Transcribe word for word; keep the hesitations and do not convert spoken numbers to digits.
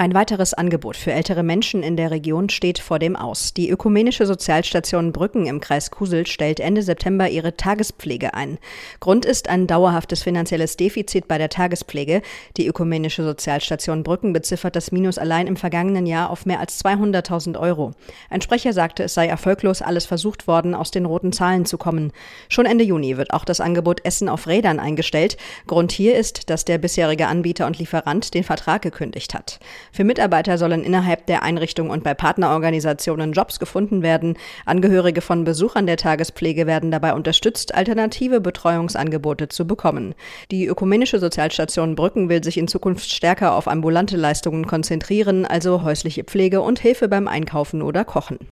Ein weiteres Angebot für ältere Menschen in der Region steht vor dem Aus. Die ökumenische Sozialstation Brücken im Kreis Kusel stellt Ende September ihre Tagespflege ein. Grund ist ein dauerhaftes finanzielles Defizit bei der Tagespflege. Die ökumenische Sozialstation Brücken beziffert das Minus allein im vergangenen Jahr auf mehr als zweihunderttausend Euro. Ein Sprecher sagte, es sei erfolglos alles versucht worden, aus den roten Zahlen zu kommen. Schon Ende Juni wird auch das Angebot Essen auf Rädern eingestellt. Grund hier ist, dass der bisherige Anbieter und Lieferant den Vertrag gekündigt hat. Für Mitarbeiter sollen innerhalb der Einrichtung und bei Partnerorganisationen Jobs gefunden werden. Angehörige von Besuchern der Tagespflege werden dabei unterstützt, alternative Betreuungsangebote zu bekommen. Die ökumenische Sozialstation Brücken will sich in Zukunft stärker auf ambulante Leistungen konzentrieren, also häusliche Pflege und Hilfe beim Einkaufen oder Kochen.